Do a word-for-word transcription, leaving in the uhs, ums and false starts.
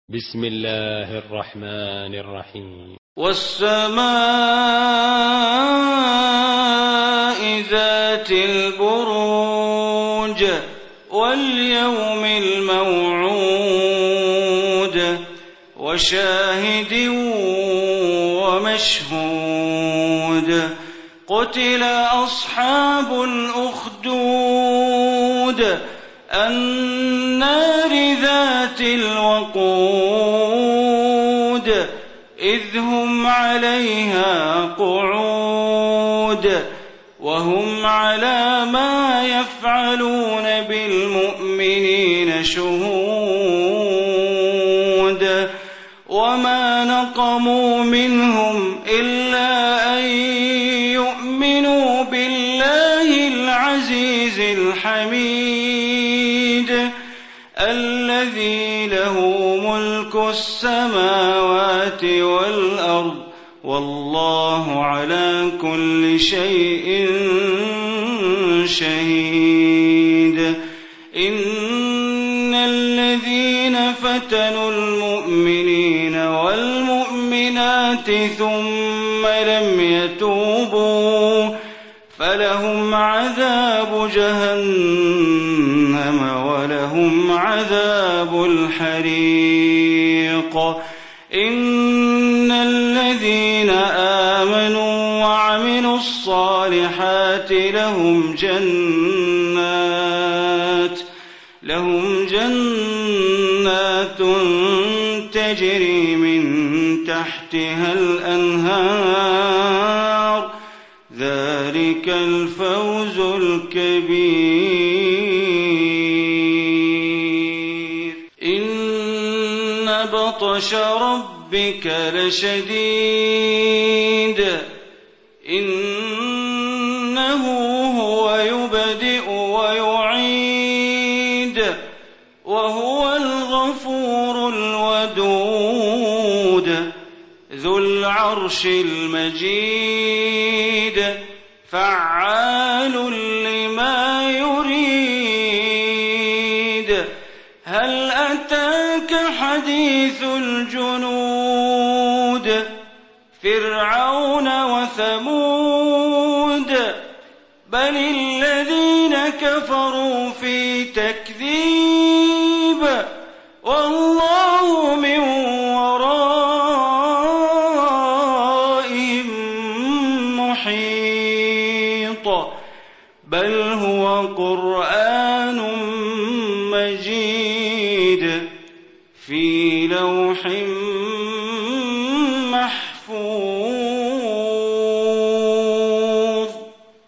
بسم الله الرحمن الرحيم. والسماء ذات البروج واليوم الموعود وشاهد ومشهود قتل أصحاب الأخدود النار ذات الوقود إذ هم عليها قعود وهم على ما يفعلون بالمؤمنين شهود وما نقموا منهم إلا أن يؤمنوا بالله العزيز الحميد الذي له ملك السماوات والأرض والله على كل شيء شهيد. إن الذين فتنوا المؤمنين والمؤمنات ثم لم يتوبوا فلهم عذاب جهنم ولهم عذاب الحريق. إن الذين آمنوا وعملوا الصالحات لهم جنات لهم جنات تجري من تحتها الأنهار ذلك الفوز الكبير. إن بطش ربك لشديد إنه هو يبدئ ويعيد وهو الغفور الودود ذو العرش المجيد فعال لما يريد. هل أتاك حديث الجنود فرعون وثمود بل الذين كفروا في تكذيب والله من ورائهم محيط بل هو قرآن مجيد في لوح محفوظ.